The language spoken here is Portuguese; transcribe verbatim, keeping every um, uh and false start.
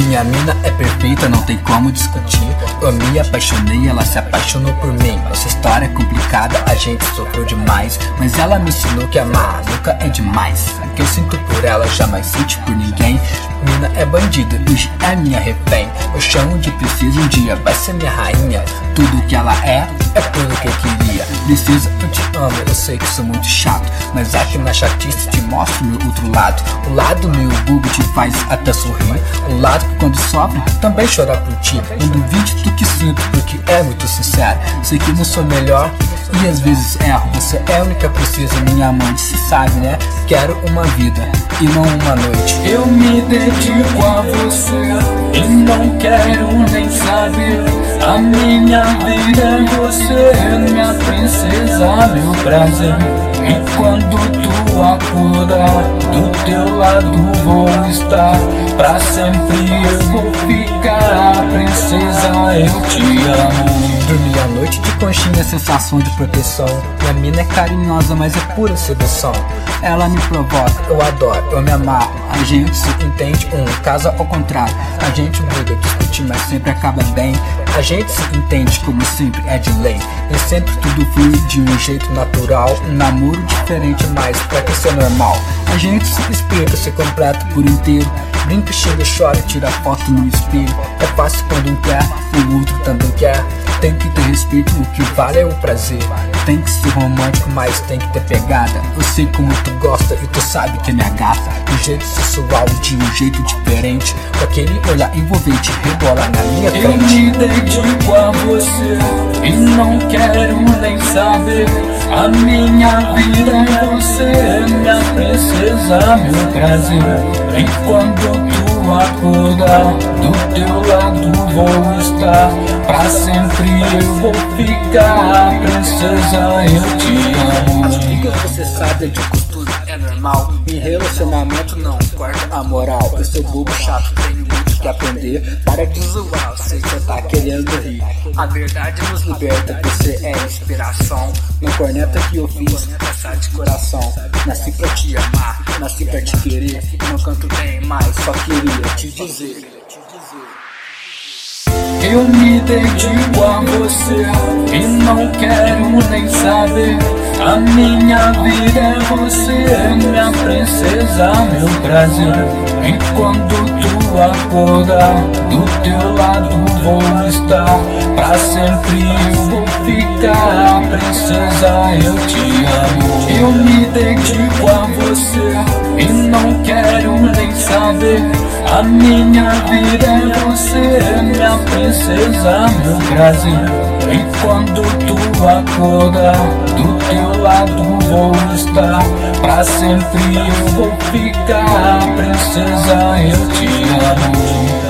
Minha mina é perfeita, não tem como discutir. Eu me apaixonei, ela se apaixonou por mim. Nossa história é complicada, a gente sofreu demais, mas ela me ensinou que amar nunca é demais. O que eu sinto por ela, jamais senti por ninguém. Mina é bandida, hoje é minha refém. Eu chamo de princesa, um dia vai ser minha rainha. Tudo que ela é, é tudo que eu queria. Princesa, eu te amo, eu sei que sou muito chato, mas aqui na chatice te mostro meu outro lado. O lado meu bobo te faz até sorrir. O lado que quando sofre, também chora por ti. Não duvide do que sinto, porque é muito sincero. Sei que não sou melhor e às vezes erro. Você é a única princesa, minha amante, cê sabe, né? Quero uma vida e não uma noite. Eu me dedico a você e não quero nem saber. A minha vida é você, minha princesa, meu prazer. E quando tu acordar, do teu lado vou estar. Pra sempre eu vou ficar, princesa, eu te amo. Dormir à noite de conchinha, sensação de proteção. Minha mina é carinhosa, mas é pura sedução. Ela me provoca, eu adoro, eu me amarro. A gente se entende, um caso ao contrário. A gente briga, discute, mas sempre acaba bem. A gente se entende, como sempre é de lei. E sempre tudo flui de um jeito natural. Um namoro diferente, mas pra que ser normal? A gente se explica, se completa por inteiro. Brinca, chega, chora, tira foto no espelho. É fácil quando um quer, o outro também quer. Tem que ter respeito, o que vale é o prazer. Tem que ser romântico, mas tem que ter pegada. Eu sei como tu gosta e tu sabe que é minha gata. De um jeito sensual, de um jeito diferente. Com aquele olhar envolvente, rebola na minha frente. Eu me dedico a você e não quero nem saber. A minha vida é você, minha princesa, meu prazer. E quando tu acordar, do teu lado vou estar. Pra sempre eu vou ficar, princesa, eu te amo. As brigas você sabe, é de costume, é normal. Em relacionamento não corta a moral. Eu sou bobo chato, tenho muito que aprender. Para de zoar, eu sei que você tá querendo rir. A verdade nos liberta, você é inspiração. Não corneta que eu fiz, essa de coração. Nasci pra te amar, nasci pra te querer. Não canto bem, mas só queria te dizer. Eu me dedico a você e não quero nem saber. A minha vida é você, minha princesa, meu prazer. E quando tu acordar, do teu lado vou estar. Pra sempre eu vou ficar, princesa, eu te amo. Eu me dedico a você e não quero nem saber. A minha vida é você, minha princesa, meu prazer. E quando tu acordar, do teu lado vou estar. Pra sempre eu vou ficar, princesa, eu te amo.